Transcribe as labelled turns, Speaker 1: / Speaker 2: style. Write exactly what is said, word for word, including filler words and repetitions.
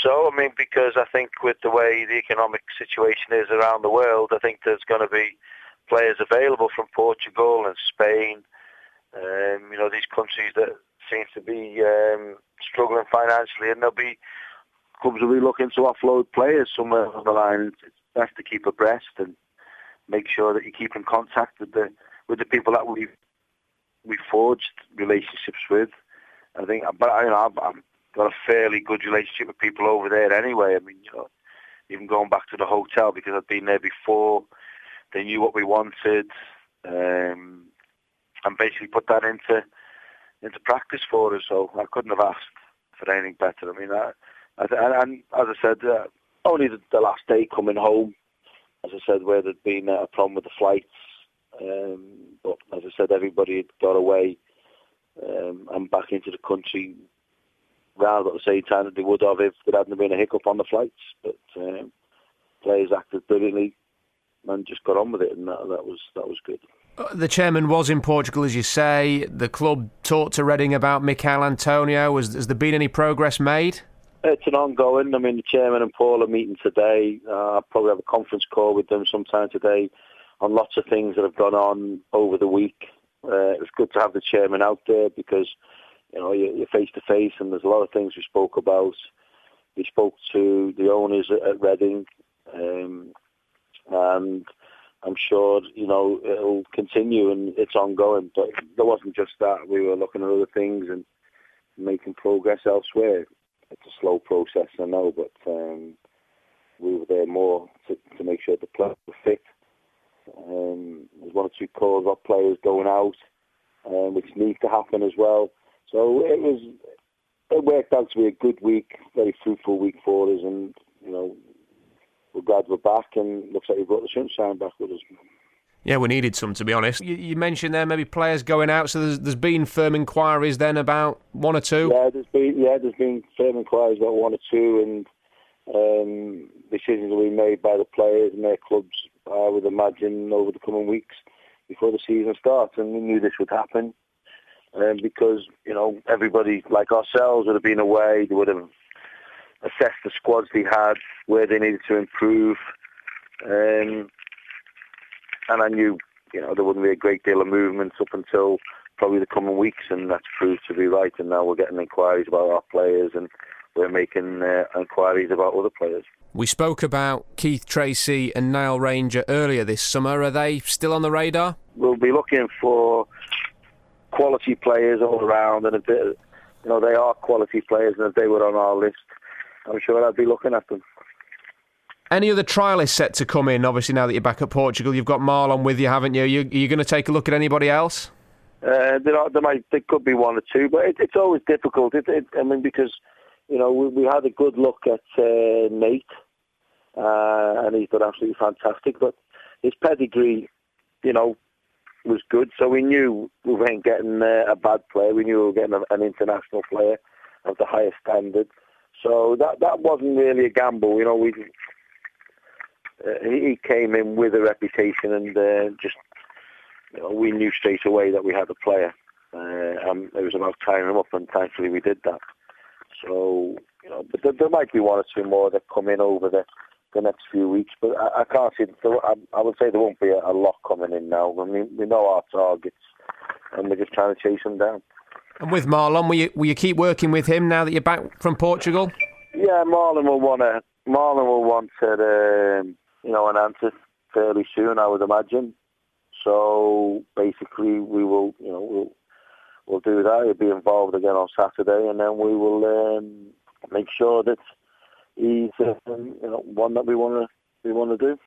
Speaker 1: so. I mean, because I think with the way the economic situation is around the world, I think there's going to be players available from Portugal and Spain. Um, you know, these countries that seem to be um, struggling financially, and there'll be clubs will be looking to offload players somewhere on the line. It's best to keep abreast and make sure that you keep in contact with the with the people that we we forged relationships with. I think, but you know, I've, I've got a fairly good relationship with people over there anyway. I mean, you know, even going back to the hotel because I've been there before. They knew what we wanted, um, and basically put that into into practice for us. So I couldn't have asked for anything better. I mean, I, I, and as I said, uh, only the, the last day coming home, as I said, where there'd been a problem with the flights. Um, but as I said, everybody had got away um, and back into the country round at the same time that they would have if there hadn't been a hiccup on the flights. But um, players acted brilliantly and just got on with it, and that, that was that was good.
Speaker 2: The chairman was in Portugal, as you say. The club talked to Reading about Michail Antonio. Has, has there been any progress made?
Speaker 1: It's an ongoing. I mean, the chairman and Paul are meeting today. Uh, I'll probably have a conference call with them sometime today on lots of things that have gone on over the week. Uh, it was good to have the chairman out there because, you know, you're face to face, and there's a lot of things we spoke about. We spoke to the owners at, at Reading, um, and I'm sure, you know, it'll continue and it's ongoing. But there wasn't just that. We were looking at other things and making progress elsewhere. It's a slow process, I know, but um, we were there more to, to make sure the players were fit. Um, there's one or two calls of players going out, um, which needs to happen as well. So it was, it worked out to be a good week, very fruitful week for us, and you know, we're glad we're back, and looks like we've brought the sunshine back with us.
Speaker 2: Yeah, we needed some, to be honest. You, you mentioned there maybe players going out, so there's, there's been firm inquiries then about one or two?
Speaker 1: Yeah, there's been yeah, there's been firm inquiries about one or two, and um, decisions will be made by the players and their clubs, I would imagine, over the coming weeks before the season starts. And we knew this would happen um, because, you know, everybody like ourselves would have been away. They would have assessed the squads they had, where they needed to improve. Um, and I knew, you know, there wouldn't be a great deal of movement up until probably the coming weeks, and that's proved to be right. And now we're getting inquiries about our players, and we're making uh, inquiries about other players.
Speaker 2: We spoke about Keith Tracy and Niall Ranger earlier this summer. Are they still on the radar?
Speaker 1: We'll be looking for quality players all around, and if they, you know, they are quality players, and if they were on our list, I'm sure I'd be looking at them.
Speaker 2: Any other trialists set to come in? Obviously, now that you're back at Portugal, you've got Marlon with you, haven't you? you are you going to take a look at anybody else?
Speaker 1: Uh, there, are, there might, there could be one or two, but it, it's always difficult. It, it, I mean, because you know we, we had a good look at uh, Nate, uh, and he's been absolutely fantastic. But his pedigree, you know, was good, so we knew we weren't getting uh, a bad player. We knew we were getting a, an international player of the highest standard. So that that wasn't really a gamble. You know, we uh, he came in with a reputation, and uh, just you know, we knew straight away that we had a player. Uh, and it was about tying him up, and thankfully we did that. So you know, but there, there might be one or two more that come in over the the next few weeks. But I, I can't see. I, I would say there won't be a, a lot coming in now. I mean, we know our targets, and we're just trying to chase them down.
Speaker 2: And with Marlon, will you, will you keep working with him now that you're back from Portugal?
Speaker 1: Yeah, Marlon will want to. Marlon will want to, um, you know, an answer fairly soon, I would imagine. So basically, we will, you know, we'll we'll do that. He'll be involved again on Saturday, and then we will um, make sure that he's, uh, you know, one that we want to we want to do.